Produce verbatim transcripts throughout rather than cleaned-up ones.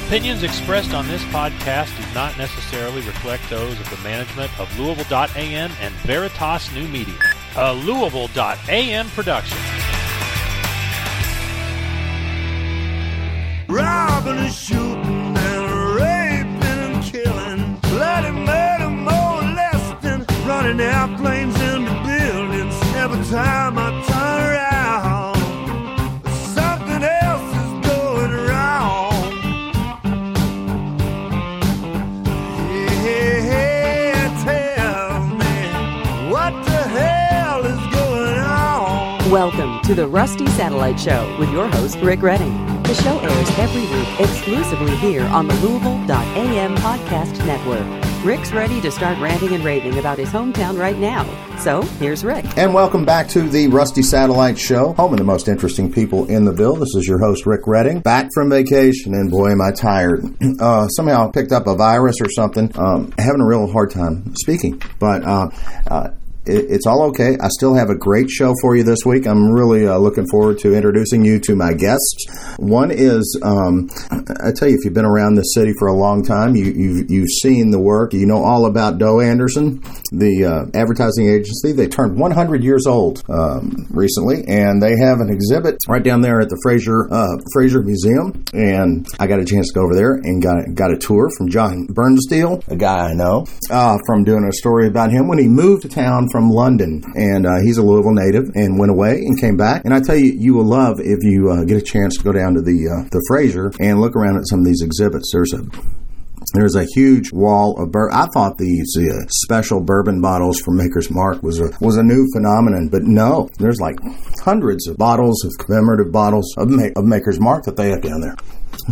Opinions expressed on this podcast do not necessarily reflect those of the management of Louisville dot A M and Veritas New Media, a Louisville dot A M production. Robbing and shooting and raping and killing, bloody murder, molesting, running airplanes into buildings. Every time I turn around, something else is going wrong. Yeah, tell me, what the hell is going on? Welcome to the Rusty Satellite Show with your host, Rick Redding. The show airs every week exclusively here on the Louisville dot A M podcast network. Rick's ready to start ranting and raving about his hometown right now. So, here's Rick. And welcome back to the Rusty Satellite Show, home of the most interesting people in the Ville. This is your host, Rick Redding, back from vacation, and boy, am I tired. Uh, somehow I picked up a virus or something. Um, having a real hard time speaking. But, uh, uh, it's all okay. I still have a great show for you this week. I'm really uh, looking forward to introducing you to my guests. One is, um, I tell you, if you've been around this city for a long time, you, you've, you've seen the work. You know all about Doe Anderson, the uh, advertising agency. They turned one hundred years old um, recently, and they have an exhibit right down there at the Fraser uh, Fraser Museum. And I got a chance to go over there and got, got a tour from John Bernstein, a guy I know, uh, from doing a story about him when he moved to town from London, and uh, he's a Louisville native and went away and came back. And I tell you, you will love if you uh, get a chance to go down to the uh, the Fraser and look around at some of these exhibits. There's a There's a huge wall of bourbon. I thought these uh, special bourbon bottles from Maker's Mark was a was a new phenomenon, but no, there's like hundreds of bottles of commemorative bottles of, Ma- of Maker's Mark that they have down there.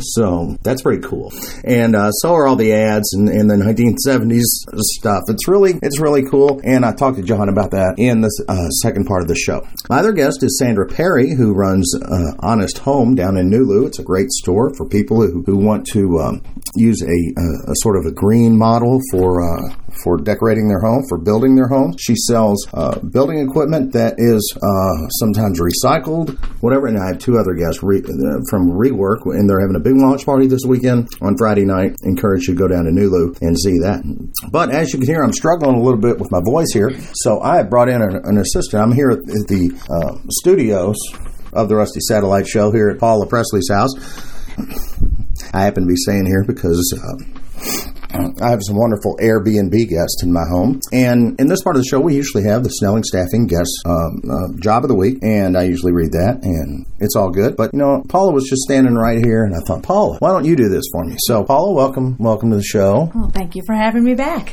So that's pretty cool, and uh, so are all the ads and, and the nineteen seventies stuff. It's really it's really cool, and I talked to John about that in the uh, second part of the show. My other guest is Sandra Perry, who runs uh, Honest Home down in Nulu. It's a great store for people who, who want to um, use a, a, a sort of a green model for uh, for decorating their home, for building their home. She sells uh, building equipment that is uh, sometimes recycled, whatever. And I have two other guests re- uh, from Rework, and they're having a big launch party this weekend on Friday night. Encourage you to go down to Nulu and see that. But as you can hear, I'm struggling a little bit with my voice here, so I have brought in an, an assistant. I'm here at the uh, studios of the Rusty Satellite Show here at Paula Presley's house. I happen to be staying here because uh, I have some wonderful Airbnb guests in my home. And in this part of the show, we usually have the Snelling Staffing guest um, uh, job of the week. And I usually read that, and it's all good. But, you know, Paula was just standing right here, and I thought, Paula, why don't you do this for me? So, Paula, welcome. Welcome to the show. Well, thank you for having me back.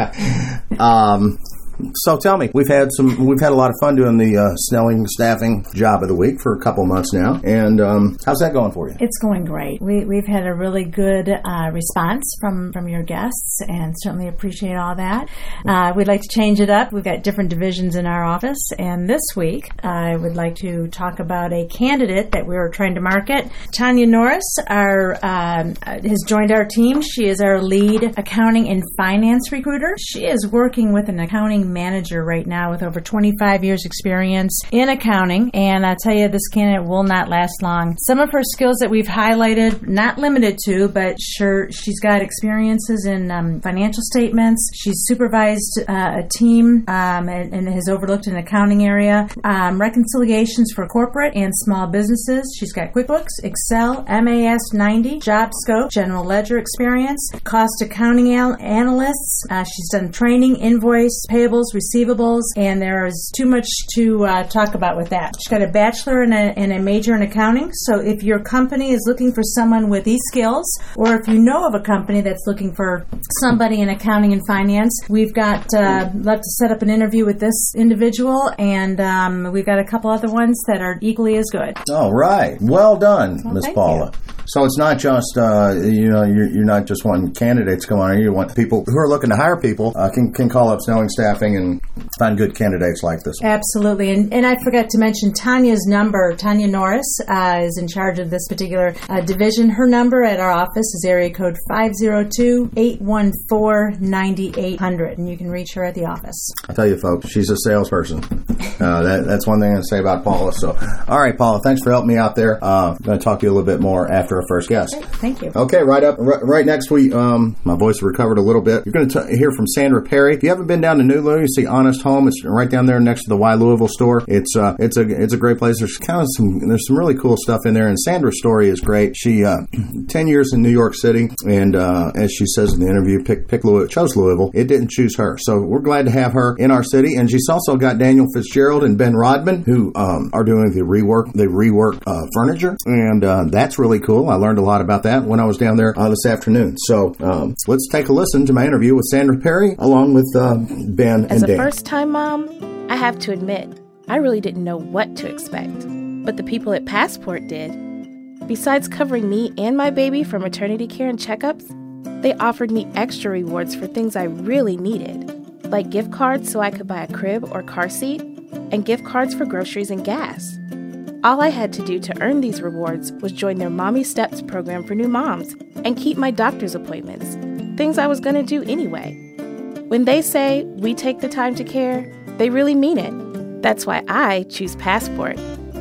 um... So tell me, we've had some, we've had a lot of fun doing the uh, Snelling Staffing job of the week for a couple months now, and um, how's that going for you? It's going great. We, we've had a really good uh, response from, from your guests, and certainly appreciate all that. Uh, we'd like to change it up. We've got different divisions in our office, and this week I would like to talk about a candidate that we were trying to market. Tanya Norris our, um, has joined our team. She is our lead accounting and finance recruiter. She is working with an accounting manager right now with over twenty-five years experience in accounting, and I tell you, this candidate will not last long. Some of her skills that we've highlighted, not limited to, but sure, she's got experiences in um, financial statements. She's supervised uh, a team um, and, and has overlooked an accounting area, um, reconciliations for corporate and small businesses. She's got QuickBooks, Excel, M A S ninety, Job Scope, General Ledger experience, cost accounting al- analysts. Uh, she's done training, invoice, payable, receivables, and there's too much to uh, talk about with that. She's got a bachelor and a, and a major in accounting, so if your company is looking for someone with these skills, or if you know of a company that's looking for somebody in accounting and finance, we've got, uh, love to set up an interview with this individual, and um, we've got a couple other ones that are equally as good. All right. Well done, well, Miss Paula. You. So it's not just, uh, you know, you're, you're not just wanting candidates to come on. You want people who are looking to hire people uh, can, can call up Snelling Staffing and find good candidates like this one. Absolutely. And, and I forgot to mention Tanya's number. Tanya Norris uh, is in charge of this particular uh, division. Her number at our office is area code five oh two, eight one four, nine eight zero zero, and you can reach her at the office. I tell you, folks, she's a salesperson. Uh, that, that's one thing I say about Paula. So, all right, Paula, thanks for helping me out there. Uh, I'm going to talk to you a little bit more after for our first guest. Thank you. Okay, right up, right, right next we, um, my voice recovered a little bit. You're going to hear from Sandra Perry. If you haven't been down to New Lou, you see Honest Home. It's right down there next to the Y Louisville store. It's uh, it's a it's a great place. There's kind of some there's some really cool stuff in there. And Sandra's story is great. She uh, ten years in New York City, and uh, as she says in the interview, pick pick Louis, chose Louisville. It didn't choose her. So we're glad to have her in our city. And she's also got Daniel Fitzgerald and Ben Rodman, who um, are doing the rework the rework uh, furniture, and uh, that's really cool. I learned a lot about that when I was down there uh, this afternoon. So um, let's take a listen to my interview with Sandra Perry, along with uh, Ben As and Dan. a first-time mom, I have to admit, I really didn't know what to expect. But the people at Passport did. Besides covering me and my baby for maternity care and checkups, they offered me extra rewards for things I really needed, like gift cards so I could buy a crib or car seat, and gift cards for groceries and gas. All I had to do to earn these rewards was join their Mommy Steps program for new moms and keep my doctor's appointments, things I was going to do anyway. When they say we take the time to care, they really mean it. That's why I choose Passport.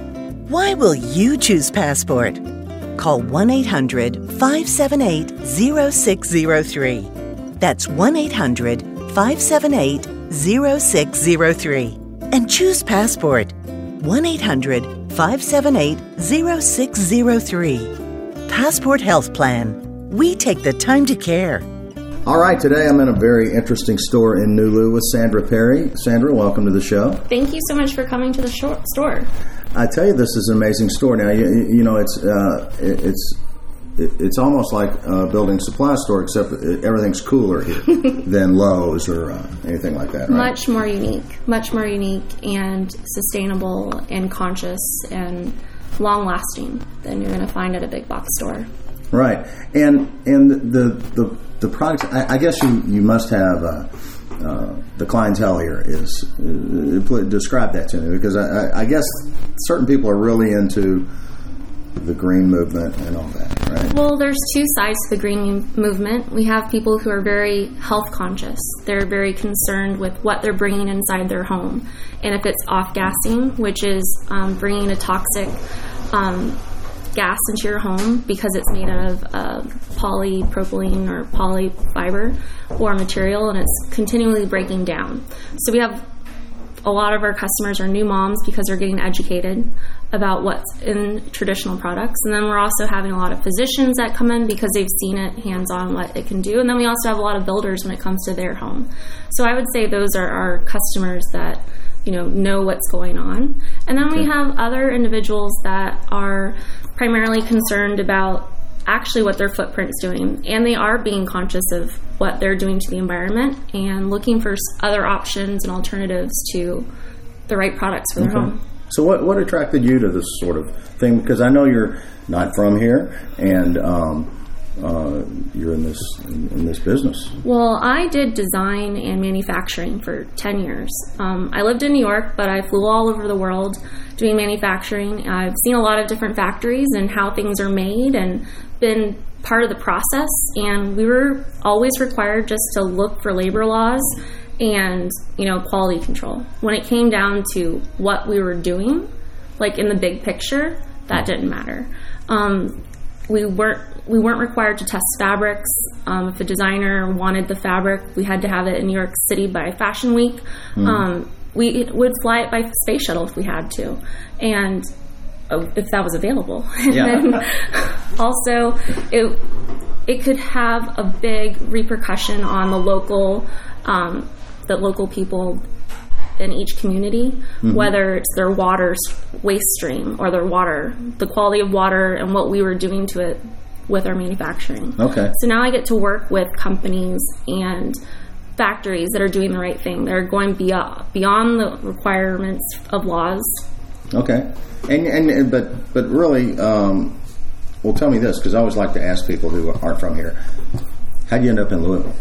Why will you choose Passport? Call one eight hundred five seven eight zero six zero three. That's one eight hundred five seven eight zero six zero three. And choose Passport. one eight hundred five seven eight zero six zero three. Passport Health Plan. We take the time to care. All right, today I'm in a very interesting store in New Lou with Sandra Perry. Sandra, welcome to the show. Thank you so much for coming to the shor- store. I tell you, this is an amazing store. Now, you, you know, it's uh, it, it's it, it's almost like a building supply store, except everything's cooler here than Lowe's or uh, anything like that, right? Much more unique, much more unique and sustainable and conscious and long-lasting than you're going to find at a big box store. Right, and and the the the products. I, I guess you you must have uh, uh, the clientele here is uh, describe that to me, because I, I guess certain people are really into the green movement and all that, right? Well, there's two sides to the green movement. We have people who are very health conscious. They're very concerned with what they're bringing inside their home, and if it's off-gassing, which is um, bringing a toxic um, gas into your home because it's made out of uh, polypropylene or polyfiber or material, and it's continually breaking down. So we have a lot of our customers are new moms because they're getting educated about what's in traditional products. And then we're also having a lot of physicians that come in because they've seen it hands-on what it can do. And then we also have a lot of builders when it comes to their home. So I would say those are our customers that, you know, know what's going on. And then we have other individuals that are primarily concerned about actually what their footprint's doing, and they are being conscious of what they're doing to the environment and looking for other options and alternatives to the right products for their Okay. home. So what what attracted you to this sort of thing? Because I know you're not from here, and um, uh, you're in this in, in this business. Well, I did design and manufacturing for ten years. Um, I lived in New York, but I flew all over the world doing manufacturing. I've seen a lot of different factories and how things are made and been part of the process. And we were always required just to look for labor laws and, you know, quality control. When it came down to what we were doing, like in the big picture, that didn't matter. Um, we weren't we weren't required to test fabrics. Um, if a designer wanted the fabric, we had to have it in New York City by Fashion Week. Mm. Um, we would fly it by space shuttle if we had to, and uh, if that was available. Yeah. And then also, it it could have a big repercussion on the local um, the local people in each community, mm-hmm. whether it's their water waste stream or their water, the quality of water and what we were doing to it with our manufacturing. Okay. So now I get to work with companies and factories that are doing the right thing. They're going beyond, beyond the requirements of laws. Okay. And and but but really, um, well, tell me this, because I always like to ask people who aren't from here, how'd you end up in Louisville?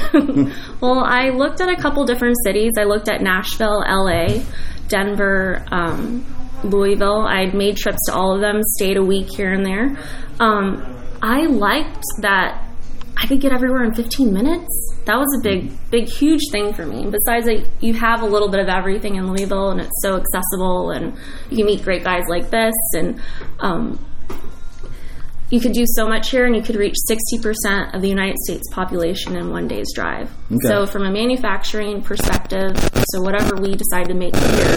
Well, I looked at a couple different cities. I looked at Nashville, L A, Denver, um, Louisville. I'd made trips to all of them, stayed a week here and there. Um, I liked that I could get everywhere in fifteen minutes. That was a big, big, huge thing for me. Besides, like, you have a little bit of everything in Louisville, and it's so accessible, and you can meet great guys like this, and um, you could do so much here, and you could reach sixty percent of the United States population in one day's drive. Okay. So from a manufacturing perspective, so whatever we decide to make here,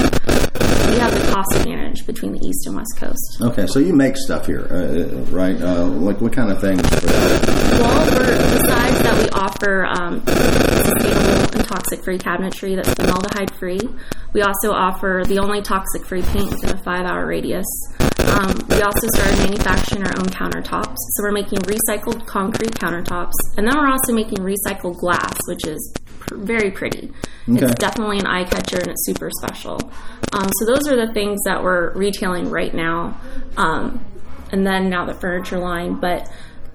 we have the cost advantage between the East and West Coast. Okay, so you make stuff here, uh, right? Uh, like what kind of things? Well, we're, besides that, we offer um, sustainable and toxic-free cabinetry that's formaldehyde-free. We also offer the only toxic-free paint within a five-hour radius. Um, we also started manufacturing our own countertops. So we're making recycled concrete countertops. And then we're also making recycled glass, which is pr- very pretty. Okay. It's definitely an eye-catcher, and it's super special. Um, so those are the things that we're retailing right now. Um, and then now the furniture line. But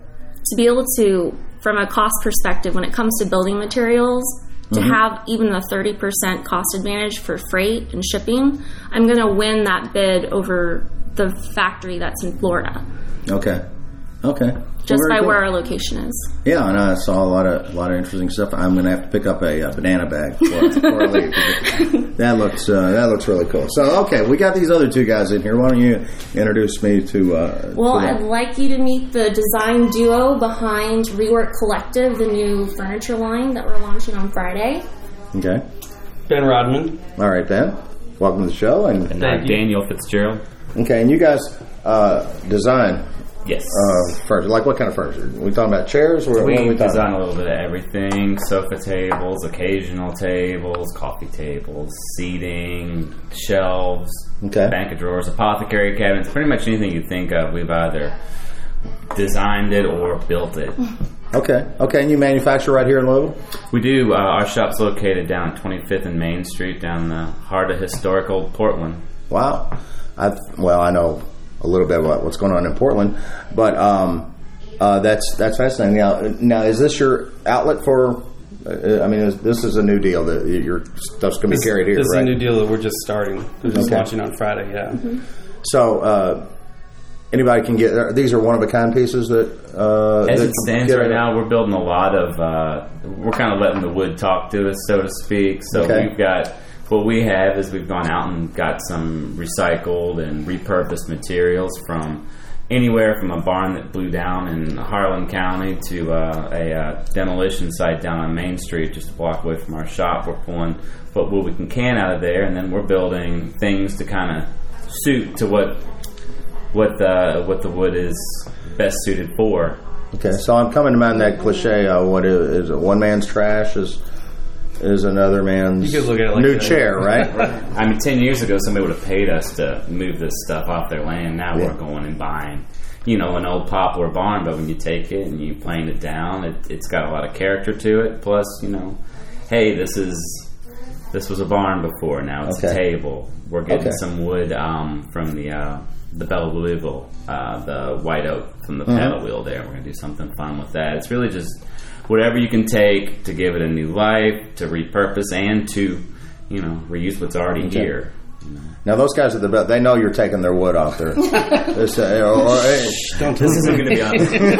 to be able to, from a cost perspective, when it comes to building materials, to mm-hmm. have even the thirty percent cost advantage for freight and shipping, I'm going to win that bid over the factory that's in Florida. Okay. Okay. Just well, by cool. where our location is. Yeah, and I saw a lot of a lot of interesting stuff. I'm going to have to pick up a, a banana bag for, for a leave. That looks uh, that looks really cool. So, okay, we got these other two guys in here. Why don't you introduce me to? Uh, well, to I'd like you to meet the design duo behind Rework Collective, the new furniture line that we're launching on Friday. Okay. Ben Rodman. All right, Ben. Welcome to the show, and, and uh, Daniel Fitzgerald. Okay, and you guys uh, design. Yes. Uh, furniture. Like what kind of furniture? Are we talking about chairs? Or we, what are we design talking? a little bit of everything. Sofa tables, occasional tables, coffee tables, seating, shelves, okay. bank of drawers, apothecary cabinets. Pretty much anything you think of, we've either designed it or built it. Okay. Okay, and you manufacture right here in Louisville? We do. Uh, our shop's located down twenty-fifth and Main Street, down in the heart of historical Portland. Wow. I've, well, I know a little bit about what's going on in Portland, but um, uh, that's that's fascinating. Now, now, is this your outlet for? Uh, I mean, is, this is a new deal that your stuff's going to be carried here, this right? This is a new deal that we're just starting. We're just okay. launching on Friday. Yeah. Mm-hmm. So, uh, anybody can get. These are one of a kind pieces that. Uh, As that it stands right now, we're building a lot of. Uh, we're kind of letting the wood talk to us, so to speak. So okay. we've got. What we have is we've gone out and got some recycled and repurposed materials from anywhere from a barn that blew down in Harlan County to uh, a uh, demolition site down on Main Street just a block away from our shop. We're pulling what we can can out of there, and then we're building things to kind of suit to what what the, what the wood is best suited for. Okay, so I'm coming to mind that cliche, uh, what is, is it, one man's trash is... is another man's you could look at it like new that. chair, right? I mean, ten years ago, somebody would have paid us to move this stuff off their land. Now yeah. we're going and buying, you know, an old poplar barn, but when you take it and you plane it down, it, it's got a lot of character to it. Plus, you know, hey, this is this was a barn before. Now it's okay. a table. We're getting okay. some wood um, from the uh, the Belle Louisville, uh, the white oak from the mm-hmm. paddle wheel there. We're going to do something fun with that. It's really just whatever you can take to give it a new life, to repurpose, and to, you know, reuse what's already okay. here. You know? Now, those guys at the belt, they know you're taking their wood off there. this, uh, or, or, hey, Don't this isn't going to be on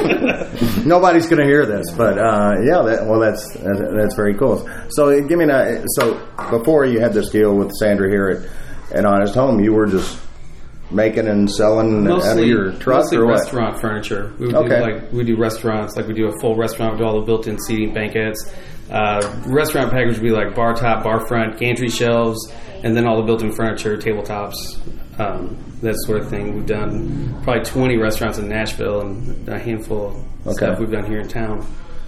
there. Nobody's going to hear this, but uh, yeah, that, well, that's that's very cool. So, give me a so before you had this deal with Sandra here at, at Honest Home, you were just making and selling mostly, out of your truck mostly or what? Restaurant furniture. We would okay. do like we do restaurants, like we do a full restaurant with all the built-in seating, banquettes. Uh, restaurant package would be like bar top, bar front, gantry shelves, and then all the built-in furniture, tabletops, um, that sort of thing. We've done probably twenty restaurants in Nashville and a handful of okay. stuff we've done here in town.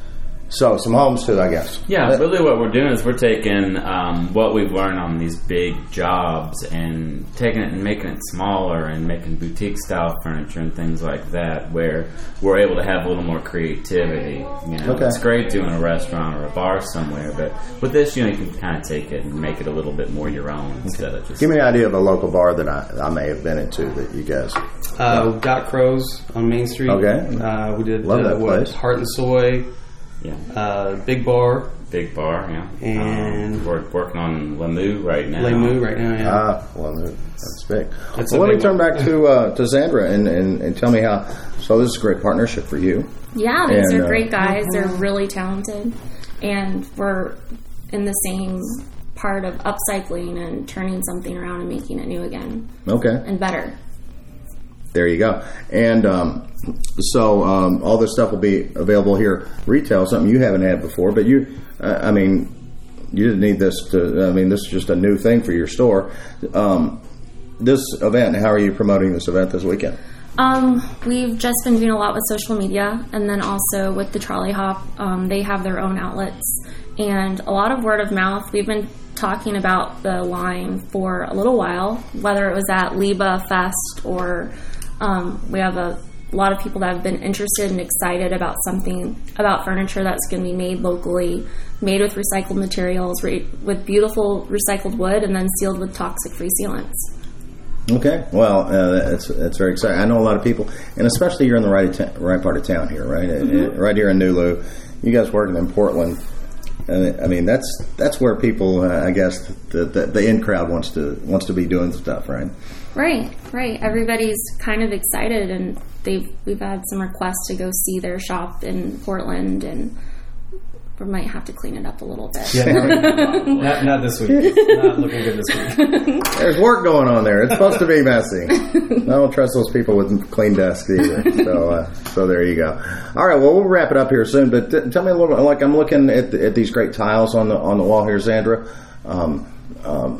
So, some homes too, I guess. Yeah, really what we're doing is we're taking um, what we've learned on these big jobs and taking it and making it smaller and making boutique-style furniture and things like that where we're able to have a little more creativity. You know, okay. It's great doing a restaurant or a bar somewhere, but with this, you know, you can kind of take it and make it a little bit more your own instead of just... Give me an idea of a local bar that I, I may have been into that you guys... Uh, Got Crows on Main Street. Okay. Uh, we did Love uh, that what, place. Heart and Soy. Yeah. Uh, Big Bar. Big Bar, yeah. And um, we're working on Lemieux right now. Lemieux right now, yeah. Ah, well, that's big. That's well, let big me turn one. back to uh, to Sandra and, and, and tell me how. So this is a great partnership for you. Yeah, these and, are uh, great guys. They're really talented, and we're in the same part of upcycling and turning something around and making it new again. Okay. And better. There you go. And um, so um, all this stuff will be available here retail, something you haven't had before. But you, uh, I mean, you didn't need this to, I mean, this is just a new thing for your store. Um, this event, how are you promoting this event this weekend? Um, we've just been doing a lot with social media, and then also with the Trolley Hop. Um, they have their own outlets, and a lot of word of mouth. We've been talking about the line for a little while, whether it was at Liba Fest or um, we have a, a lot of people that have been interested and excited about something, about furniture that's going to be made locally, made with recycled materials, re- with beautiful recycled wood, and then sealed with toxic-free sealants. Okay, well, uh, that's that's very exciting. I know a lot of people, and especially you're in the right ta- right part of town here, right? Mm-hmm. Right here in Nulu. You guys working in Portland. Uh, I mean, that's that's where people, uh, I guess, the, the the in crowd wants to wants to be doing stuff, right? Right, right. Everybody's kind of excited, and they've we've had some requests to go see their shop in Portland, and we might have to clean it up a little bit. Yeah, not, not, not this week. It's not looking good this week. There's work going on there. It's supposed to be messy. I don't trust those people with clean desks either. So, uh, so there you go. All right. Well, we'll wrap it up here soon. But t- tell me a little bit. Like I'm looking at the, at these great tiles on the on the wall here, Sandra. Um, um,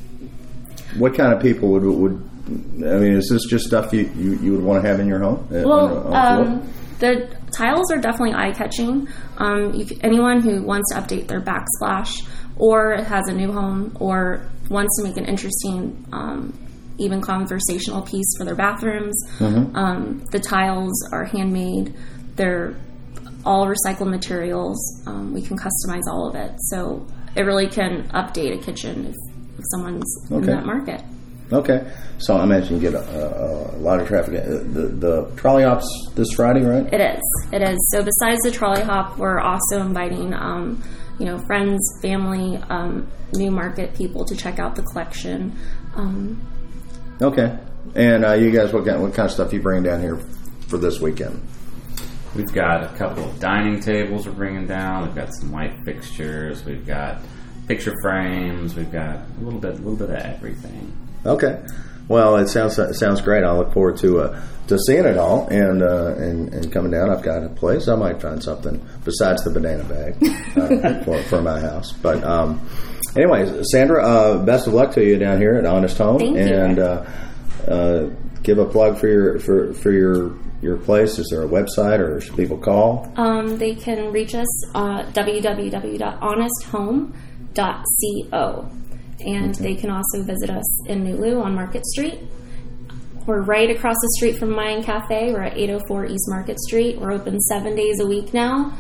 what kind of people would would? I mean, is this just stuff you, you, you would want to have in your home? Well, um, the tiles are definitely eye-catching. Um, you, anyone who wants to update their backsplash or has a new home or wants to make an interesting, um, even conversational piece for their bathrooms, mm-hmm. um, the tiles are handmade. They're all recycled materials. Um, we can customize all of it. So it really can update a kitchen if, if someone's okay. in that market. Okay, so I imagine you get a, a, a lot of traffic. The, the Trolley Hop's this Friday, right? It is. It is. So besides the Trolley Hop, we're also inviting, um, you know, friends, family, um, new market people to check out the collection. Um, okay, and uh, you guys, what kind, what kind of stuff are you bringing down here for this weekend? We've got a couple of dining tables we're bringing down. We've got some white fixtures. We've got picture frames. We've got a little bit, a little bit of everything. Okay, well, it sounds it sounds great. I look forward to uh, to seeing it all and, uh, and and coming down. I've got a place. I might find something besides the banana bag uh, for for my house. But um, anyways, Sandra, uh, best of luck to you down here at Honest Home. Thank you. And uh, uh, give a plug for your for for your your place. Is there a website or should people call? Um, they can reach us uh, w w w dot honest home dot co. And they can also visit us in Nulu on Market Street. We're right across the street from Mayan Cafe. We're at eight oh four East Market Street. We're open seven days a week now.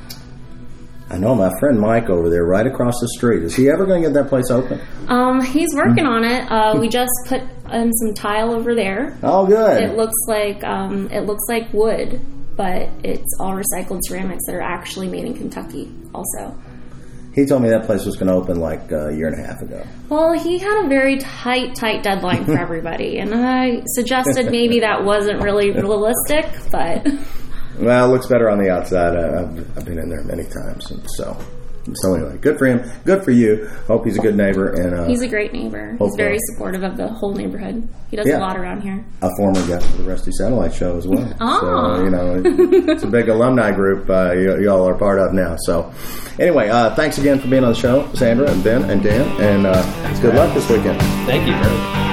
I know my friend Mike over there right across the street. Is he ever going to get that place open? Um, he's working on it. Uh, we just put in some tile over there. Oh, good. It looks like um, it looks like wood, but it's all recycled ceramics that are actually made in Kentucky also. He told me that place was going to open like a year and a half ago. Well, he had a very tight, tight deadline for everybody, and I suggested maybe that wasn't really realistic, but... Well, it looks better on the outside. I've, I've been in there many times, and so... So anyway, good for him. Good for you. Hope he's a good neighbor. And uh, he's a great neighbor. He's very supportive of the whole neighborhood. He does yeah. a lot around here. A former guest of the Rusty Satellite Show as well. Oh. So, you know, it's a big alumni group uh, you, you all are part of now. So anyway, uh, thanks again for being on the show, Sandra and Ben and Dan. And uh, good luck this weekend. Thank you, bro.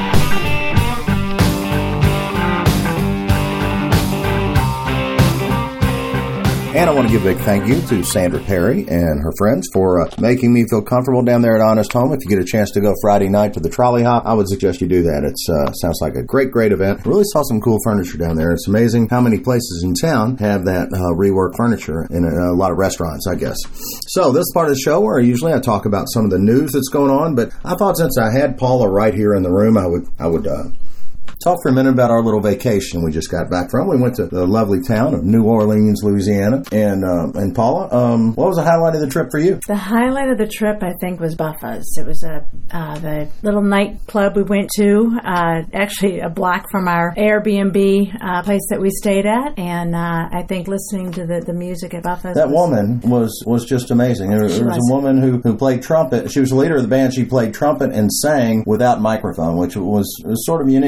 And I want to give a big thank you to Sandra Perry and her friends for uh, making me feel comfortable down there at Honest Home. If you get a chance to go Friday night to the Trolley Hop, I would suggest you do that. It uh, sounds like a great, great event. Really saw some cool furniture down there. It's amazing how many places in town have that uh, rework furniture in a, a lot of restaurants, I guess. So this part of the show where usually I talk about some of the news that's going on, but I thought since I had Paula right here in the room, I would I would uh, talk for a minute about our little vacation we just got back from. We went to the lovely town of New Orleans, Louisiana. And uh, and Paula, um, what was the highlight of the trip for you? The highlight of the trip, I think, was Buffa's. It was a uh, the little nightclub we went to, uh, actually a block from our Airbnb uh, place that we stayed at. And uh, I think listening to the, the music at Buffa's. That was, was, woman was, was just amazing. There, there was, was a woman who, who played trumpet. She was the leader of the band. She played trumpet and sang without microphone, which was, was sort of unique. Uh,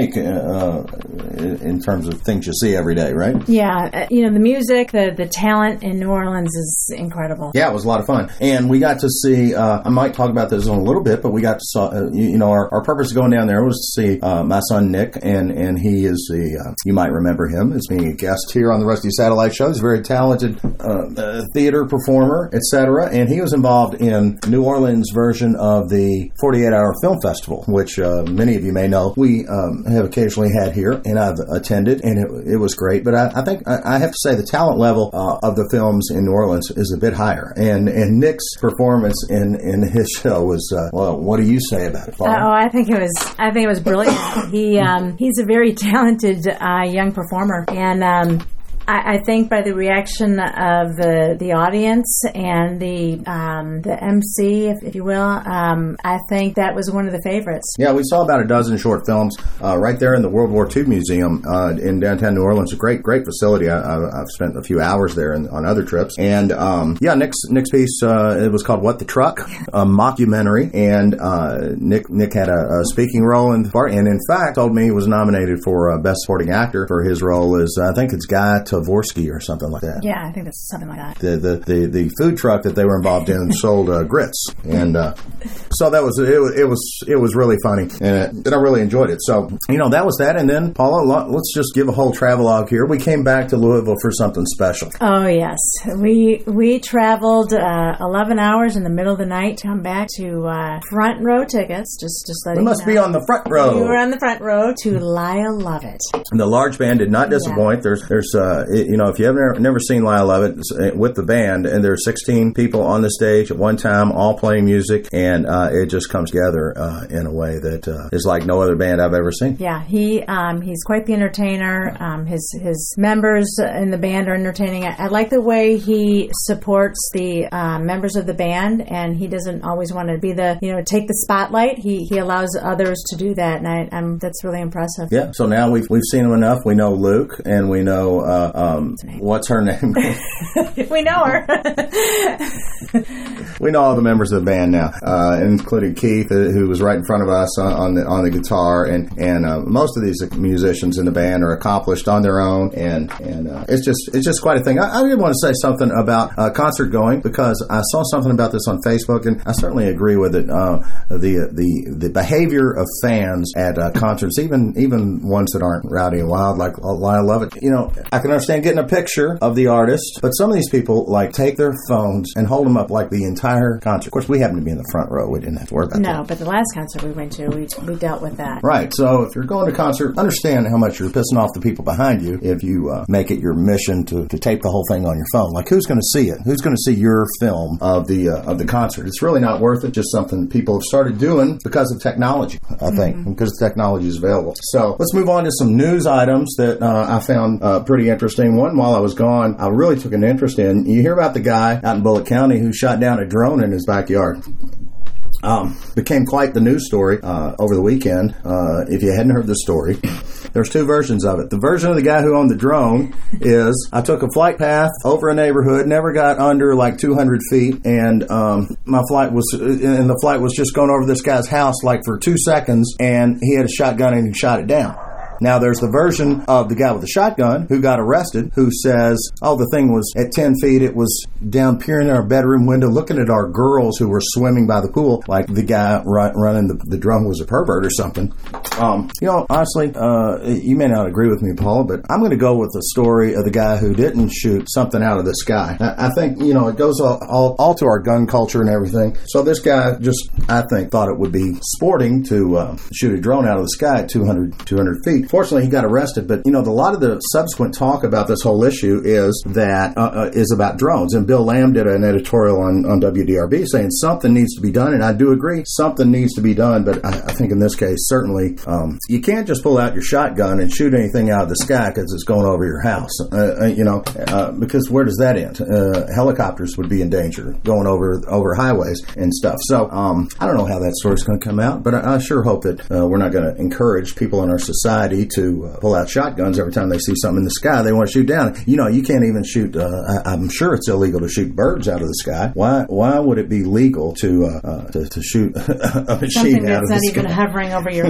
uh, in terms of things you see every day, right? Yeah, uh, you know, the music, the the talent in New Orleans is incredible. Yeah, it was a lot of fun. And we got to see, uh, I might talk about this in a little bit, but we got to saw, uh, you, you know, our, our purpose of going down there was to see uh, my son Nick, and, and he is the, uh, you might remember him as being a guest here on the Rusty Satellite Show. He's a very talented uh, uh, theater performer, et cetera, and he was involved in New Orleans' version of the forty-eight hour Film Festival, which uh, many of you may know we um, have occasionally had here, and I've attended, and it, it was great. But I, I think I, I have to say the talent level uh, of the films in New Orleans is a bit higher, and and Nick's performance in, in his show was uh, well. What do you say about it, Paul? Oh, I think it was. I think it was brilliant. he um, he's a very talented uh, young performer, and. Um, I, I think by the reaction of the the audience and the um, the M C, if, if you will, um, I think that was one of the favorites. Yeah, we saw about a dozen short films uh, right there in the World War Two Museum uh, in downtown New Orleans. A great, great facility. I, I, I've spent a few hours there in, on other trips. And um, yeah, Nick's Nick's piece uh, it was called "What the Truck," a mockumentary, and uh, Nick Nick had a, a speaking role in the part, and in fact told me he was nominated for uh, Best Supporting Actor for his role as I think it's Guy Tavorsky or something like that. Yeah, I think that's something like that. The the, the, the food truck that they were involved in sold uh, grits, and uh, so that was it, was it was it was really funny, and, and I really enjoyed it. So you know that was that, and then Paula, let's just give a whole travelogue here. We came back to Louisville for something special. Oh yes, we we traveled uh, eleven hours in the middle of the night to come back to uh, front row tickets. Just just letting we must you know. be on the front row. We were on the front row to Lyle Lovett. And the large band did not disappoint. Yeah. There's there's uh, you know if you have never, never seen Lyle Lovett with the band, and there's sixteen people on the stage at one time, all playing music, and uh, it just comes together uh, in a way that uh, is like no other band I've ever seen. Yeah, he um, he's quite the entertainer. Um, his his members in the band are entertaining. I, I like the way he supports the uh, members of the band, and he doesn't always want to be the you know take the spotlight. He he allows others to do that, and I, I'm that's really impressive. Yeah. So now we've we've seen him enough. We know Luke, and we know uh, um, what's her name. We know her. We know all the members of the band now, uh, including Keith, uh, who was right in front of us on, on the on the guitar, and and uh, most of these musicians in the band are accomplished on their own, and and uh, it's just it's just quite a thing. I, I did want to say something about uh, concert going, because I saw something about this on Facebook, and I certainly agree with it. Uh, the the the behavior of fans at uh, concerts, even even ones that aren't rowdy and wild like Lyle Lovett. You know, I can understand getting a picture of the artist, but some of these people like take their phones and hold them up like the entire concert. Of course, we happened to be in the front row. We didn't have to worry about no, that. No, but the last concert we went to, we we dealt with that. Right. So if you're going to a concert, understand how much you're pissing off the people behind you if you uh, make it your mission to, to tape the whole thing on your phone. Like, who's going to see it? Who's going to see your film of the uh, of the concert? It's really not worth it. Just something people have started doing because of technology, I think, mm-hmm. because technology is available. So let's move on to some news items that uh, I found uh, pretty interesting. One, while I was gone, I really took an interest in. You hear about the guy out in Bullitt County who shot down a drone in his backyard. Um, became quite the news story uh, over the weekend. Uh, if you hadn't heard the story, there's two versions of it. The version of the guy who owned the drone is, I took a flight path over a neighborhood, never got under like two hundred feet, and um, my flight was, and the flight was just going over this guy's house like for two seconds, and he had a shotgun and he shot it down. Now, there's the version of the guy with the shotgun who got arrested, who says, oh, the thing was at ten feet. It was down peering in our bedroom window, looking at our girls who were swimming by the pool, like the guy run, running the, the drone was a pervert or something. Um, you know, honestly, uh, you may not agree with me, Paul, but I'm going to go with the story of the guy who didn't shoot something out of the sky. I, I think, you know, it goes all, all, all to our gun culture and everything. So this guy just, I think, thought it would be sporting to uh, shoot a drone out of the sky at two hundred, two hundred feet. Fortunately, he got arrested, but you know, the, a lot of the subsequent talk about this whole issue is that uh, uh, is about drones. And Bill Lamb did an editorial on, on W D R B saying something needs to be done, and I do agree, something needs to be done. But I, I think in this case, certainly, um, you can't just pull out your shotgun and shoot anything out of the sky because it's going over your house. Uh, uh, you know, uh, because where does that end? Uh, helicopters would be in danger going over over highways and stuff. So um, I don't know how that story's going to come out, but I, I sure hope that uh, we're not going to encourage people in our society to uh, pull out shotguns every time they see something in the sky they want to shoot down. You know, you can't even shoot, uh, I, I'm sure it's illegal to shoot birds out of the sky. Why Why would it be legal to uh, uh, to, to shoot a machine something out of the sky? Something that's not even hovering over your house.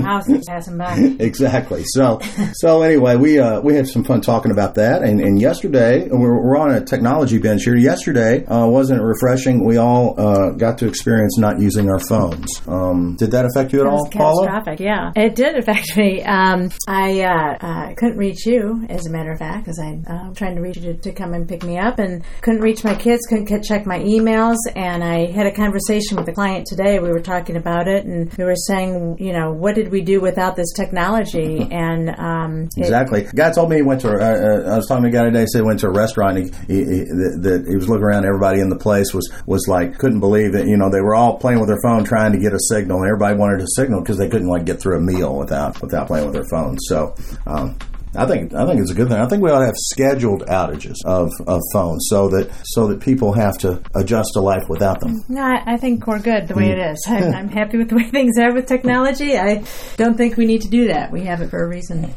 Pass them by. Exactly. So, so anyway, we uh, we had some fun talking about that. And, and yesterday, we're, we're on a technology bench here. Yesterday, uh, wasn't it refreshing? We all uh, got to experience not using our phones. Um, did that affect you at That all, was Paula? catastrophic, yeah. It did affect me. Um, I uh, uh, couldn't reach you, as a matter of fact, because I uh, was trying to reach you to, to come and pick me up, and couldn't reach my kids, couldn't get, check my emails, and I had a conversation with a client today. We were talking about it, and we were saying, you know, what did we do without this technology? And um, exactly. It, guy told me he went to. Uh, I was talking to a guy today. He said he went to a restaurant. And he, he, he, that he was looking around. Everybody in the place was was like couldn't believe that you know they were all playing with their phone trying to get a signal. And everybody wanted a signal because they couldn't like get through a meal without without playing with their phones. So. Um, I think I think it's a good thing. I think we ought to have scheduled outages of, of phones so that so that people have to adjust to life without them. No, I, I think we're good the way it is. I'm, I'm happy with the way things are with technology. I don't think we need to do that. We have it for a reason.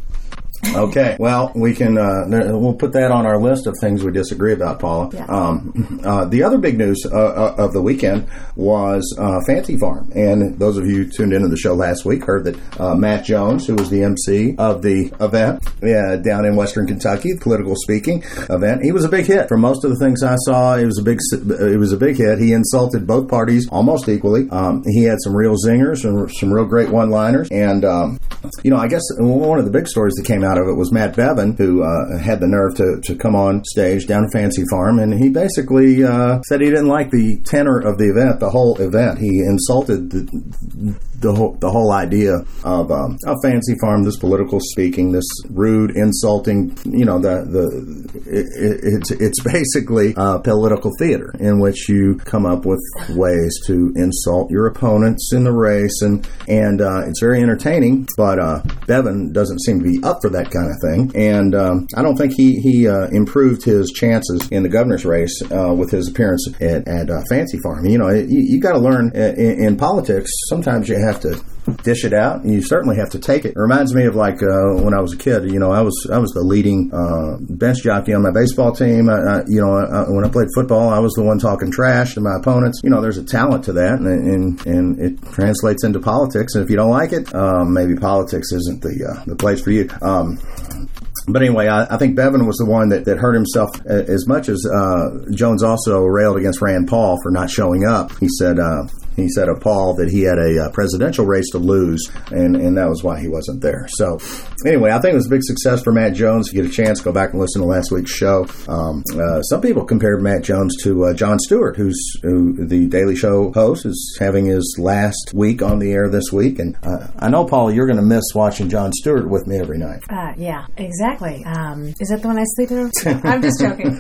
Okay, well, we can uh, we'll put that on our list of things we disagree about, Paula. Yeah. Um, uh, the other big news uh, of the weekend was uh, Fancy Farm, and those of you who tuned into the show last week heard that uh, Matt Jones, who was the M C of the event yeah, down in Western Kentucky, the political speaking event, he was a big hit. From most of the things I saw, it was a big it was a big hit. He insulted both parties almost equally. Um, he had some real zingers and some real great one-liners, and um, you know, I guess one of the big stories that came out of it was Matt Bevin, who uh, had the nerve to, to come on stage down at Fancy Farm, and he basically uh, said he didn't like the tenor of the event, the whole event. He insulted the the whole, the whole idea of um, a Fancy Farm, this political speaking, this rude, insulting, you know, the the it, it, it's it's basically uh, political theater in which you come up with ways to insult your opponents in the race, and and uh, it's very entertaining. But uh, Bevin doesn't seem to be up for that kind of thing, and um, I don't think he he uh, improved his chances in the governor's race uh, with his appearance at, at uh, Fancy Farm. You know, you, you got to learn in, in politics. Sometimes you have to dish it out, and you certainly have to take it. It reminds me of like uh, when I was a kid. You know, I was I was the leading uh, bench jockey on my baseball team. I, I, you know, I, when I played football, I was the one talking trash to my opponents. You know, there's a talent to that, and and, and it translates into politics. And if you don't like it, um, maybe politics isn't the uh, the place for you. Um, But anyway, I, I think Bevin was the one that, that hurt himself as much as uh, Jones also railed against Rand Paul for not showing up. He said uh, he said of Paul that he had a uh, presidential race to lose, and, and that was why he wasn't there. So anyway, I think it was a big success for Matt Jones. If you get a chance, go back and listen to last week's show. Um, uh, some people compared Matt Jones to uh, Jon Stewart, who's who the Daily Show host, is having his last week on the air this week. And uh, I know, Paula, you're going to miss watching Jon Stewart with me every night. Uh, yeah, exactly. Um, is that the one I sleep through? I'm just joking.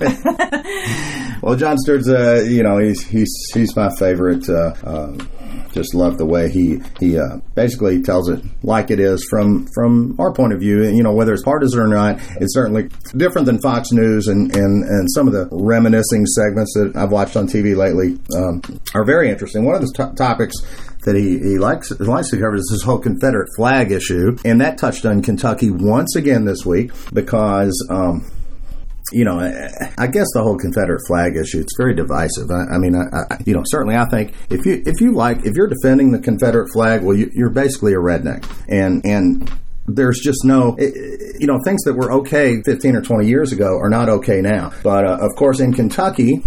Well, Jon Stewart's, uh, you know, he's he's he's my favorite. Uh, uh, just love the way he he uh, basically tells it like it is from from our point of view. You know, whether it's partisan or not, it's certainly different than Fox News, and and, and some of the reminiscing segments that I've watched on T V lately um, are very interesting. One of the t- topics that he, he likes likes to cover is this whole Confederate flag issue, and that touched on Kentucky once again this week because, um, you know, I guess the whole Confederate flag issue, it's very divisive. I, I mean, I, I, you know, certainly I think if you if you like if you're defending the Confederate flag, well, you, you're basically a redneck, and and. There's just no, you know, things that were okay fifteen or twenty years ago are not okay now. But, uh, of course, in Kentucky,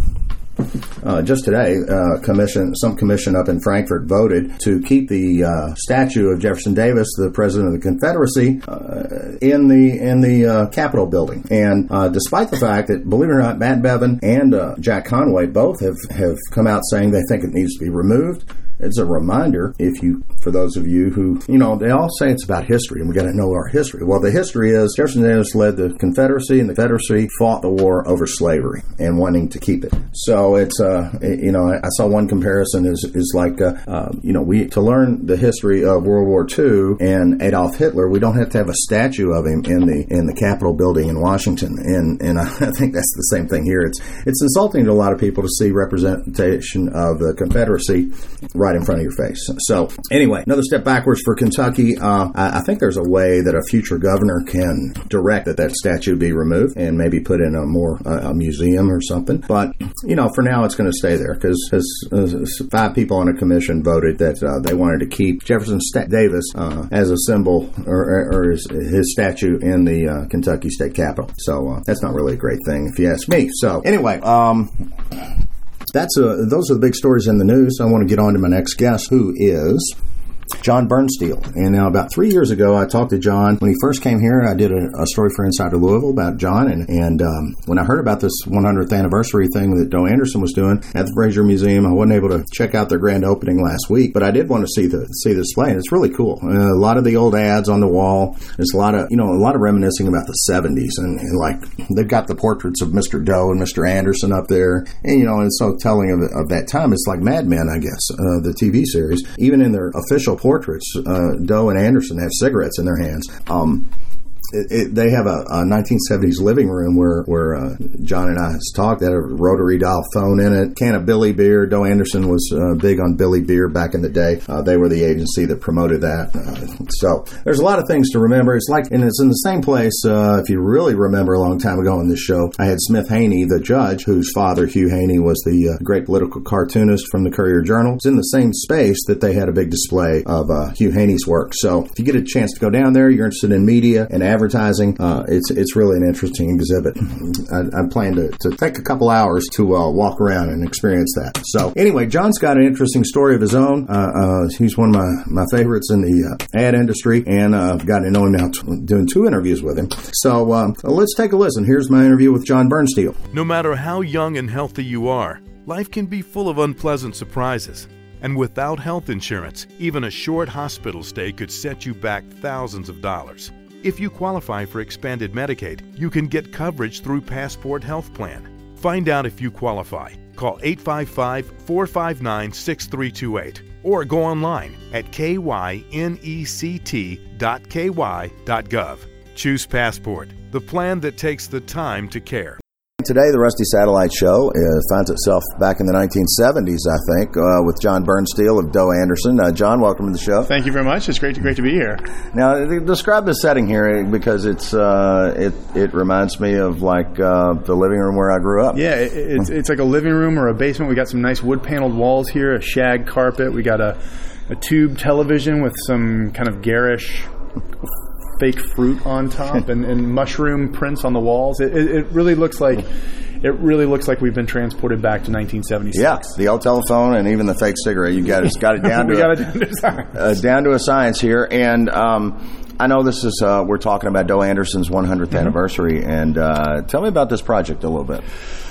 Uh, just today, uh, commission some commission up in Frankfort voted to keep the uh, statue of Jefferson Davis, the president of the Confederacy, uh, in the in the uh, Capitol building. And uh, despite the fact that, believe it or not, Matt Bevin and uh, Jack Conway both have, have come out saying they think it needs to be removed. It's a reminder, if you, for those of you who, you know, they all say it's about history, and we got to know our history. Well, the history is Jefferson Davis led the Confederacy, and the Confederacy fought the war over slavery and wanting to keep it. So it's, uh, you know, I saw one comparison is is like, uh, uh, you know, we to learn the history of World War Two and Adolf Hitler, we don't have to have a statue of him in the in the Capitol building in Washington, and and I think that's the same thing here. It's it's insulting to a lot of people to see representation of the Confederacy right right in front of your face. So anyway, another step backwards for Kentucky. Uh, I, I think there's a way that a future governor can direct that that statue be removed and maybe put in a more uh, a museum or something. But, you know, for now it's going to stay there because uh, five people on a commission voted that uh, they wanted to keep Jefferson St- Davis uh, as a symbol or, or his, his statue in the uh, Kentucky State Capitol. So uh, that's not really a great thing if you ask me. So anyway, um, that's a, those are the big stories in the news. I want to get on to my next guest, who is John Bernsteel. And now about three years ago, I talked to John. When he first came here, I did a, a story for Insider Louisville about John. And, and um, when I heard about this one hundredth anniversary thing that Doe Anderson was doing at the Fraser Museum, I wasn't able to check out their grand opening last week, but I did want to see the see the display. And it's really cool. Uh, a lot of the old ads on the wall. There's a lot of, you know, a lot of reminiscing about the seventies. And, and like, they've got the portraits of Mister Doe and Mister Anderson up there. And, you know, it's so telling of, of that time. It's like Mad Men, I guess, uh, the T V series. Even in their official portraits, uh, Doe and Anderson have cigarettes in their hands. Um, It, it, they have a, a nineteen seventies living room where, where uh, John and I talked. They had a rotary dial phone in it, can of Billy beer. Doe Anderson was uh, big on Billy beer back in the day. Uh, they were the agency that promoted that. Uh, so there's a lot of things to remember. It's like, and it's in the same place. Uh, if you really remember a long time ago on this show, I had Smith Haney, the judge, whose father, Hugh Haney, was the uh, great political cartoonist from the Courier Journal. It's in the same space that they had a big display of uh, Hugh Haney's work. So if you get a chance to go down there, you're interested in media and advertising, uh, it's it's really an interesting exhibit. I, I plan to, to take a couple hours to uh, walk around and experience that. So anyway, John's got an interesting story of his own. Uh, uh, he's one of my, my favorites in the uh, ad industry, and uh, I've gotten to know him now, t- doing two interviews with him. So um, let's take a listen. Here's my interview with John Bernsteel. No matter how young and healthy you are, life can be full of unpleasant surprises. And without health insurance, even a short hospital stay could set you back thousands of dollars. If you qualify for expanded Medicaid, you can get coverage through Passport Health Plan. Find out if you qualify. Call eight five five, four five nine, six three two eight or go online at k y nect dot k y dot gov. Choose Passport, the plan that takes the time to care. Today, the Rusty Satellite Show uh, finds itself back in the nineteen seventies, I think, uh, with John Bernsteel of Doe Anderson. Uh, John, welcome to the show. Thank you very much. It's great to, great to be here. Now, describe the setting here, because it's uh, it it reminds me of like uh, the living room where I grew up. Yeah, it, it's it's like a living room or a basement. We got some nice wood paneled walls here, a shag carpet. We got a, a tube television with some kind of garish fake fruit on top and, and mushroom prints on the walls. It, it, it really looks like it really looks like we've been transported back to nineteen seventy-six. Yeah, the old telephone and even the fake cigarette. You got it, got it down to we a, got it down to science. Uh, down to a science here. And um, I know this is uh, we're talking about Doe Anderson's one hundredth mm-hmm. anniversary. And uh, tell me about this project a little bit.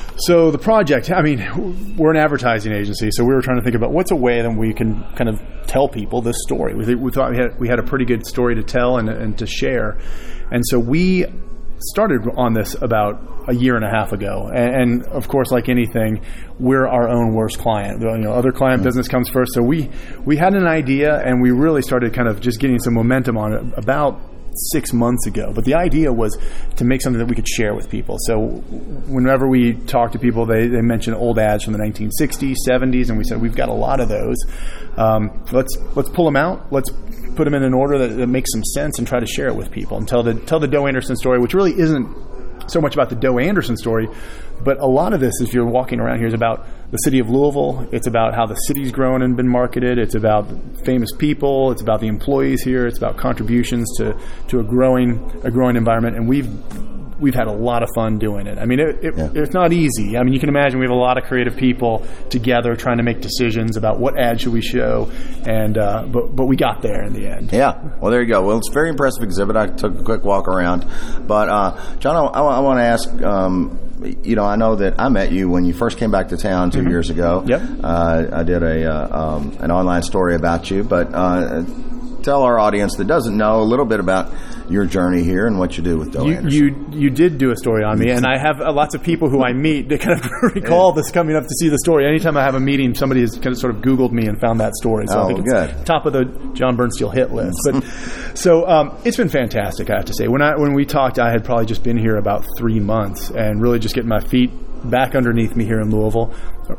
So the project, I mean, we're an advertising agency, so we were trying to think about what's a way that we can kind of tell people this story. We, th- we thought we had we had a pretty good story to tell and, and to share. And so we started on this about a year and a half ago. And, and of course, like anything, we're our own worst client. You know, other client business comes first. So we, we had an idea, and we really started kind of just getting some momentum on it about six months ago. But the idea was to make something that we could share with people. So whenever we talk to people, they, they mention old ads from the nineteen sixties, seventies, and we said, we've got a lot of those. Um, let's let's pull them out. Let's put them in an order that, that makes some sense and try to share it with people and tell the tell the Doe Anderson story, which really isn't so much about the Doe Anderson story, but a lot of this, if you're walking around here, is about the city of Louisville. It's about how the city's grown and been marketed. It's about famous people. It's about the employees here. It's about contributions to, to a growing a growing environment. And we've we've had a lot of fun doing it. I mean, it, it, yeah. it's not easy. I mean, you can imagine we have a lot of creative people together trying to make decisions about what ad should we show, and uh, but but we got there in the end. Yeah. Well, there you go. Well, it's a very impressive exhibit. I took a quick walk around. But, uh, John, I, I, I want to ask, um, you know, I know that I met you when you first came back to town two mm-hmm. years ago. Yep. Uh, I did a uh, um, an online story about you, but uh, tell our audience that doesn't know a little bit about your journey here and what you do with Doe you, Anderson. You you did do a story on me, and I have uh, lots of people who I meet that kind of recall this coming up to see the story. Anytime I have a meeting, somebody has kind of sort of Googled me and found that story. So oh, I think it's good. top of the John Bernsteel hit list. But so um, it's been fantastic, I have to say. When I when we talked, I had probably just been here about three months and really just getting my feet back underneath me here in Louisville.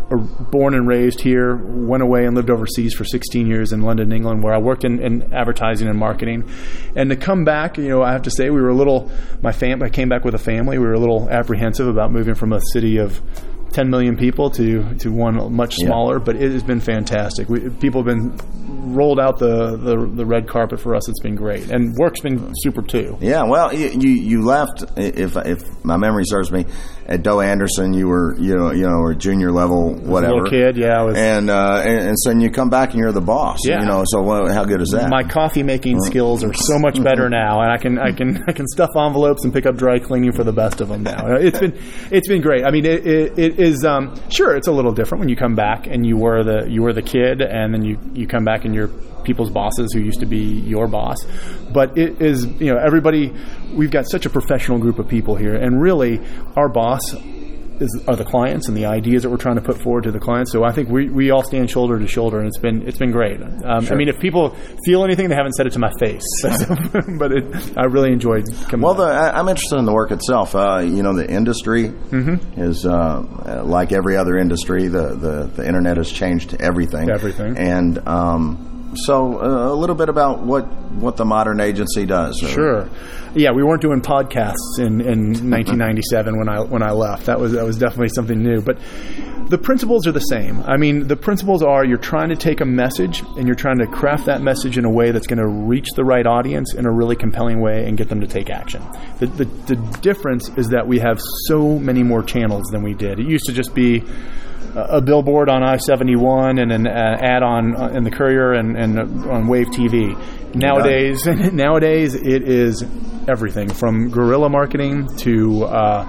Born and raised here, went away and lived overseas for sixteen years in London, England, where I worked in, in advertising and marketing. And to come back, you know, I have to say we were a little, my fam, I came back with a family. We were a little apprehensive about moving from a city of ten million people to, to one much smaller, yeah. but it has been fantastic. We, people have been rolled out the, the, the red carpet for us. It's been great. And work's been super too. Yeah, well, you you left, if if my memory serves me, at Doe Anderson, you were, you know, you know, or junior level, whatever. Little kid, yeah. I was, and, uh, and, and so you come back and you're the boss, yeah. you know, so what, how good is that? My coffee making skills are so much better now, and I can I can I can stuff envelopes and pick up dry cleaning for the best of them now. It's been it's been great. I mean, it it, it is um, sure it's a little different when you come back and you were the you were the kid, and then you, you come back and you're people's bosses who used to be your boss. But it is, you know, everybody. We've got such a professional group of people here, and really our boss is, are the clients and the ideas that we're trying to put forward to the clients. So I think we, we all stand shoulder to shoulder, and it's been it's been great. Um, sure. I mean, if people feel anything, they haven't said it to my face, but it, I really enjoyed coming. Well, the, I, I'm interested in the work itself. Uh, you know, the industry mm-hmm. is uh, like every other industry. The, the the internet has changed everything. Everything, and um, so uh, a little bit about what what the Modern Agency does. Sure. Yeah, we weren't doing podcasts in, in nineteen ninety-seven when I when I left. That was that was definitely something new. But the principles are the same. I mean, the principles are you're trying to take a message and you're trying to craft that message in a way that's going to reach the right audience in a really compelling way and get them to take action. The, the, the difference is that we have so many more channels than we did. It used to just be a billboard on I seventy-one and an uh, ad on in the Courier and, and uh, on Wave T V. Nowadays, nowadays it is everything from guerrilla marketing to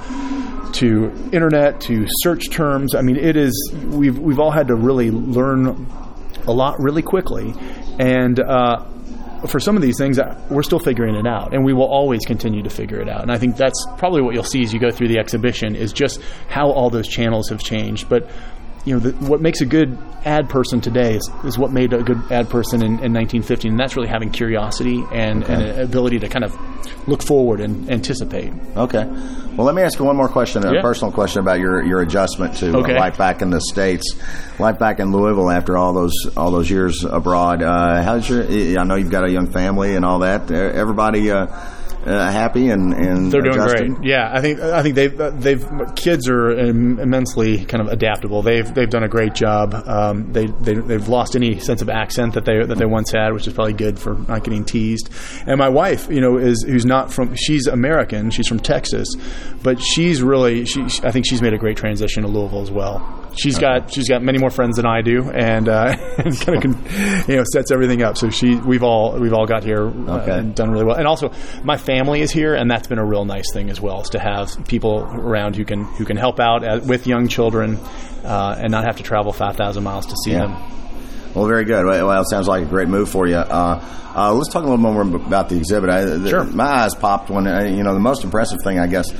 uh, to internet to search terms. I mean, it is. We've we've all had to really learn a lot really quickly, and uh, for some of these things, we're still figuring it out, and we will always continue to figure it out. And I think that's probably what you'll see as you go through the exhibition is just how all those channels have changed. But you know, the, what makes a good ad person today is, is what made a good ad person in, in nineteen fifty, and that's really having curiosity and, okay. and an ability to kind of look forward and anticipate. Okay. Well, let me ask you one more question, a yeah. personal question about your, your adjustment to okay. uh, life back in the States, life back in Louisville after all those all those years abroad. Uh, how's your? I know you've got a young family and all that. Everybody. Uh, Uh, happy and, and they're doing adjusted? great. Yeah, I think I think they've they've kids are im- immensely kind of adaptable. They've they've done a great job. Um, they they they've lost any sense of accent that they that they once had, which is probably good for not getting teased. And my wife, you know, is who's not from she's American. She's from Texas, but she's really she. I think she's made a great transition to Louisville as well. She's okay. got she's got many more friends than I do, and uh, and kind of you know sets everything up. So she we've all we've all got here uh, okay. and done really well. And also my family is here, and that's been a real nice thing as well, is to have people around who can who can help out at, with young children uh, and not have to travel five thousand miles to see yeah. them. Well, very good. Well, it sounds like a great move for you. Uh, uh, let's talk a little more about the exhibit. I, the, sure. My eyes popped when, uh, you know, the most impressive thing, I guess,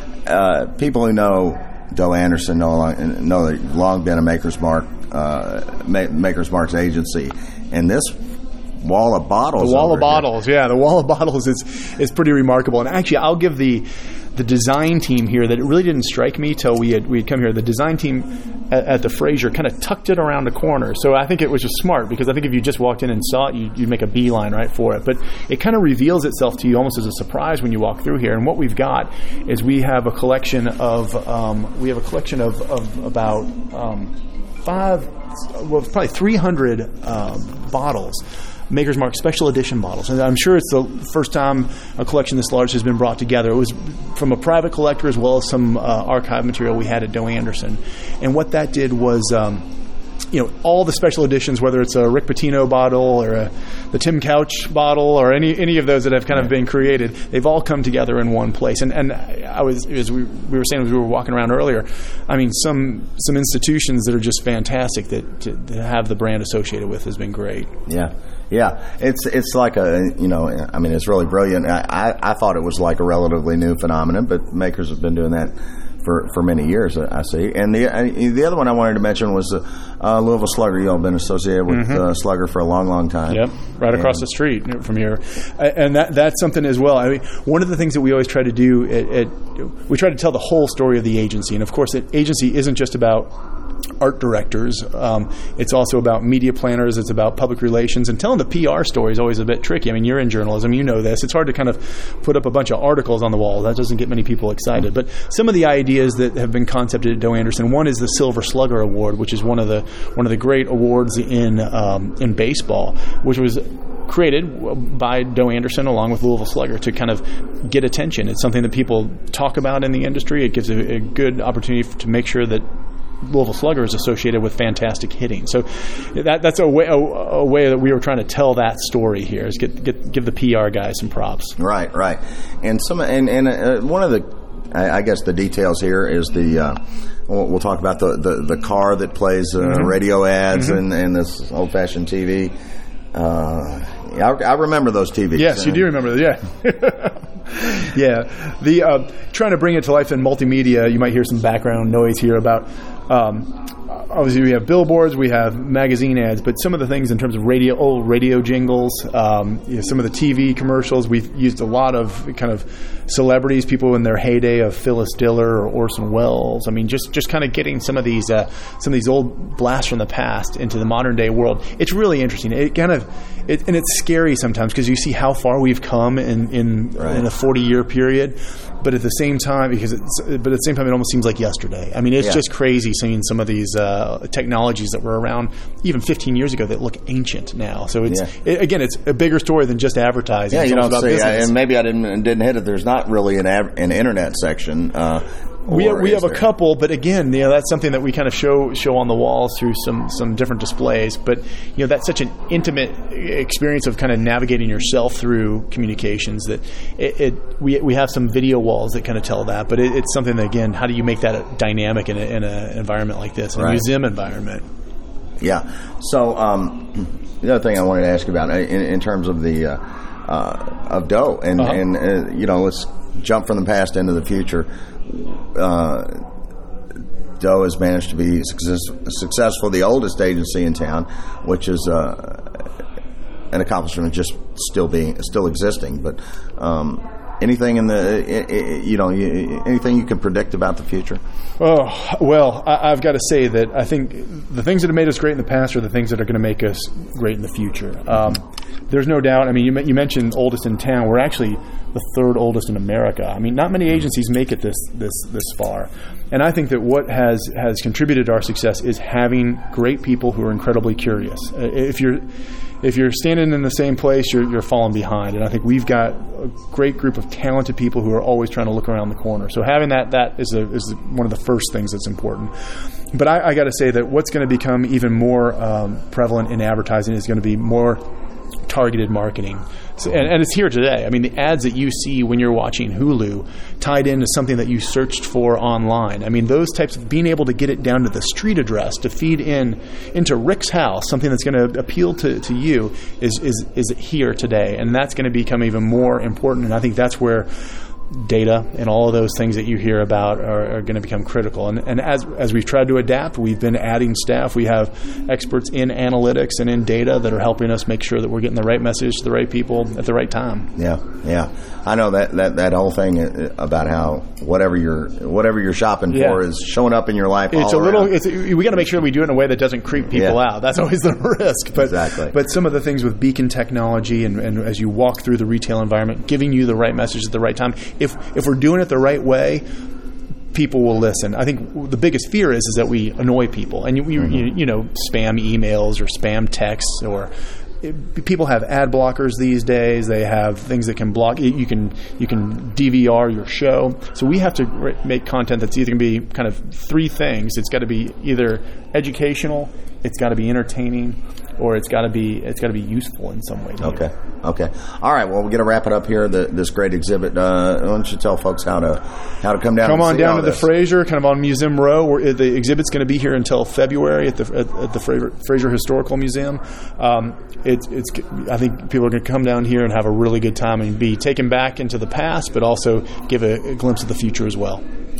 uh, people who know Doe Anderson know, know that you've long been a Maker's Mark, uh, Maker's Mark's agency. And this wall of bottles. The wall of here. bottles, yeah. The wall of bottles is is pretty remarkable. And actually, I'll give the the design team here that it really didn't strike me till we had we had come here. The design team at, at the Fraser kind of tucked it around a corner. So I think it was just smart, because I think if you just walked in and saw it, you, you'd make a beeline right for it. But it kind of reveals itself to you almost as a surprise when you walk through here. And what we've got is we have a collection of um, we have a collection of, of about um, five, well, probably three hundred uh, bottles. Maker's Mark special edition bottles. And I'm sure it's the first time a collection this large has been brought together. It was from a private collector as well as some uh, archive material we had at Doe Anderson. And what that did was, um, you know, all the special editions, whether it's a Rick Pitino bottle or a, the Tim Couch bottle or any any of those that have kind of been created, they've all come together in one place. And and I was, as we, we were saying as we were walking around earlier, I mean, some some institutions that are just fantastic that to, to have the brand associated with has been great. Yeah. Yeah, it's it's like a, you know, I mean, it's really brilliant. I, I, I thought it was like a relatively new phenomenon, but makers have been doing that for, for many years, I see. And the uh, the other one I wanted to mention was the uh, Louisville Slugger. You all been associated with mm-hmm. uh, Slugger for a long, long time. Yep, right and across the street from here. And that that's something as well. I mean, one of the things that we always try to do, at, at, we try to tell the whole story of the agency. And, of course, the agency isn't just about art directors. Um, it's also about media planners. It's about public relations. And telling the P R story is always a bit tricky. I mean, you're in journalism. You know this. It's hard to kind of put up a bunch of articles on the wall. That doesn't get many people excited. But some of the ideas that have been concepted at Doe Anderson, one is the Silver Slugger Award, which is one of the one of the great awards in um, in baseball, which was created by Doe Anderson along with Louisville Slugger to kind of get attention. It's something that people talk about in the industry. It gives a, a good opportunity to make sure that Louisville Slugger is associated with fantastic hitting. So that that's a way a, a way that we were trying to tell that story here, is get, get give the P R guys some props. Right, right. And some and and uh, one of the I, I guess the details here is the uh, we'll, we'll talk about the, the, the car that plays uh, mm-hmm. radio ads mm-hmm. and, and this old fashioned T V. Uh, I, I remember those T Vs. Yes, you do remember that. Yeah. Yeah, the uh, trying to bring it to life in multimedia. You might hear some background noise here about. Um, obviously, we have billboards, we have magazine ads, but some of the things in terms of radio, old radio jingles, um, you know, some of the T V commercials. We've used a lot of kind of celebrities, people in their heyday of Phyllis Diller or Orson Welles. I mean, just, just kind of getting some of these uh, some of these old blasts from the past into the modern day world. It's really interesting. It kind of it, and it's scary sometimes because you see how far we've come in in, right. in a forty year period. But at the same time, because it's, but at the same time, it almost seems like yesterday. I mean, it's yeah. just crazy seeing some of these uh, technologies that were around even fifteen years ago that look ancient now. So it's yeah. it, again, it's a bigger story than just advertising. Yeah, it's you don't say, I, business. and maybe I didn't didn't hit it. There's not really an av- an internet section. Uh, We have, we have a couple, but again, you know, that's something that we kind of show show on the walls through some, some different displays. But you know, that's such an intimate experience of kind of navigating yourself through communications that it, it we we have some video walls that kind of tell that. But it, it's something that, again, how do you make that a dynamic in an environment like this, in right. a museum environment? Yeah. So um, the other thing I wanted to ask you about in, in terms of the uh, uh, of Doe, and uh-huh. and uh, you know, let's jump from the past into the future. Uh, Doe has managed to be success, successful, the oldest agency in town, which is uh, an accomplishment just still being still existing. But um, anything in the you know anything you can predict about the future? Oh well, I, I've got to say that I think the things that have made us great in the past are the things that are going to make us great in the future. Um, there's no doubt. I mean, you, you mentioned oldest in town. We're actually the third oldest in America. I mean, not many agencies make it this this this far. And I think that what has, has contributed to our success is having great people who are incredibly curious. If you're if you're standing in the same place, you're you're falling behind. And I think we've got a great group of talented people who are always trying to look around the corner. So having that that is a, is one of the first things that's important. But I, I got to say that what's going to become even more um, prevalent in advertising is going to be more targeted marketing. So, and, and it's here today. I mean, the ads that you see when you're watching Hulu tied into something that you searched for online. I mean, those types of being able to get it down to the street address to feed in into Rick's house, something that's going to appeal to, to you is, is, is here today. And that's going to become even more important. And I think that's where data and all of those things that you hear about are, are going to become critical. And, and as as we've tried to adapt, we've been adding staff. We have experts in analytics and in data that are helping us make sure that we're getting the right message to the right people at the right time. Yeah, yeah. I know that, that, that whole thing about how whatever you're whatever you're shopping yeah. for is showing up in your life. It's all a little. around. It's, we got to make sure we do it in a way that doesn't creep people yeah. out. That's always the risk. But, exactly. But some of the things with beacon technology and, and as you walk through the retail environment, giving you the right message at the right time. If if we're doing it the right way, people will listen. I think the biggest fear is is that we annoy people, and you you, mm-hmm. you, you know, spam emails or spam texts, or it, people have ad blockers these days. They have things that can block. You can you can D V R your show. So we have to re- make content that's either going to be kind of three things. It's got to be either educational, it's got to be entertaining, or it's got to be it's got to be useful in some way. Okay, okay, all right. Well, we're going to wrap it up here. The, this great exhibit. Uh, why don't you tell folks how to how to come down? Come and on see down all to this. the Fraser, kind of on Museum Row. Where the exhibit's going to be here until February at the at, at the Fraser, Fraser Historical Museum. Um, it's it's. I think people are going to come down here and have a really good time and be taken back into the past, but also give a, a glimpse of the future as well.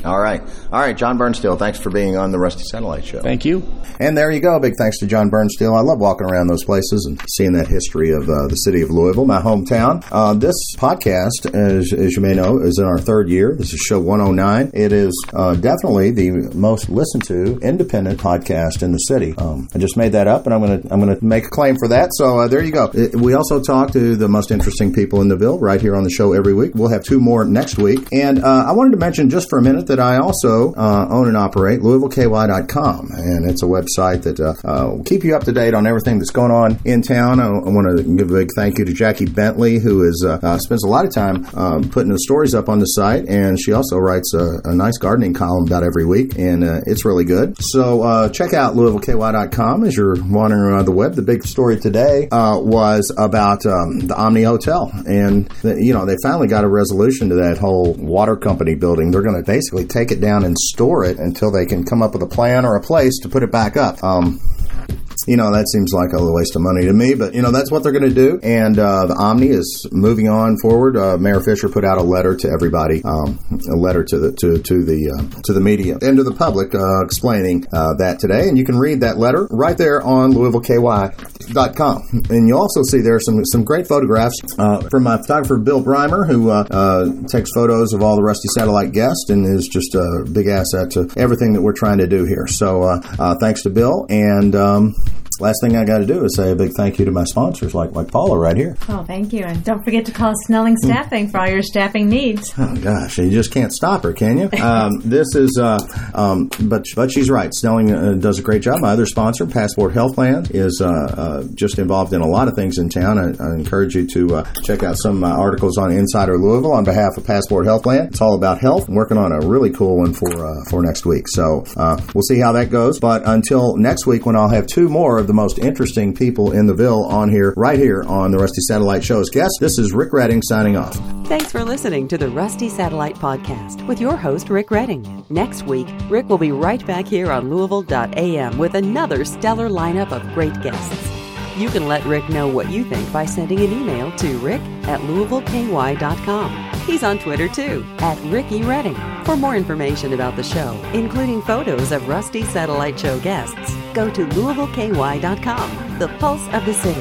All right. All right, John Bernsteel, thanks for being on the Rusty Satellite Show. Thank you. And there you go. Big thanks to John Bernsteel. I love walking around those places and seeing that history of uh, the city of Louisville, my hometown. Uh, this podcast, as, as you may know, is in our third year. This is show one oh nine. It is uh, definitely the most listened to independent podcast in the city. Um, I just made that up, and I'm going to I'm going to make a claim for that. So uh, there you go. It, we also talk to the most interesting people in the Ville right here on the show every week. We'll have two more next week. And uh, I wanted to mention just for a minute that I also uh, own and operate Louisville K Y dot com, and it's a website that uh, uh, will keep you up to date on everything that's going on in town. I, I want to give a big thank you to Jackie Bentley, who is uh, uh, spends a lot of time um, putting the stories up on the site, and she also writes a, a nice gardening column about every week, and uh, it's really good. So uh, check out Louisville K Y dot com as you're wandering around the web. The big story today uh, was about um, the Omni Hotel, and the, you know they finally got a resolution to that whole water company building. They're going to basically take it down and store it until they can come up with a plan or a place to put it back up. Um, You know, that seems like a waste of money to me, but, you know, that's what they're going to do. And uh, the Omni is moving on forward. Uh, Mayor Fisher put out a letter to everybody, um, a letter to the to, to the uh, to the media and to the public uh, explaining uh, that today. And you can read that letter right there on Louisville K Y dot com. And you also see there some some great photographs uh, from my photographer, Bill Breimer, who uh, uh, takes photos of all the Rusty Satellite guests and is just a big asset to everything that we're trying to do here. So uh, uh, thanks to Bill. And um, last thing I got to do is say a big thank you to my sponsors like like Paula right here. Oh, thank you. And don't forget to call Snelling Staffing for all your staffing needs. Oh, gosh. You just can't stop her, can you? Um, this is, uh, um, but but she's right. Snelling uh, does a great job. My other sponsor, Passport Health Plan, is uh, uh, just involved in a lot of things in town. I, I encourage you to uh, check out some uh, articles on Insider Louisville on behalf of Passport Health Plan. It's all about health. I'm working on a really cool one for, uh, for next week. So uh, we'll see how that goes. But until next week, when I'll have two more of the most interesting people in the Ville on here, right here on the Rusty Satellite Show's guest. This is Rick Redding signing off. Thanks for listening to the Rusty Satellite Podcast with your host, Rick Redding. Next week, Rick will be right back here on Louisville dot A M with another stellar lineup of great guests. You can let Rick know what you think by sending an email to rick at Louisville K Y dot com. He's on Twitter, too, at Ricky Redding. For more information about the show, including photos of Rusty Satellite Show guests, go to Louisville K Y dot com, the pulse of the city.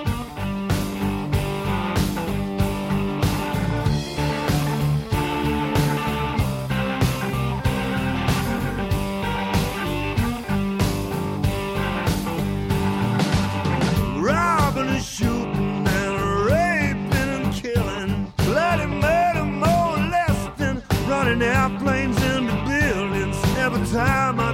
Robbing and shooting and raping and killing, bloody murder, molesting, running airplanes into buildings every time I